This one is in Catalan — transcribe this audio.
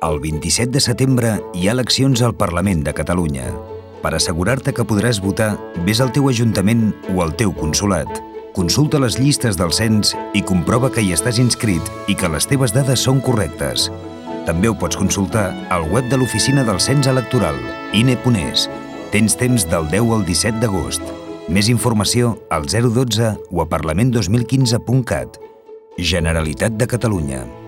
El 27 de setembre hi ha eleccions al Parlament de Catalunya. Per assegurar-te que podràs votar, vés al teu ajuntament o al teu consolat. Consulta les llistes del cens i comprova que hi estàs inscrit i que les teves dades són correctes. També ho pots consultar al web de l'Oficina del Cens Electoral, INE.es. Tens temps del 10 al 17 d'agost. Més informació al 012 o a parlament2015.cat. Generalitat de Catalunya.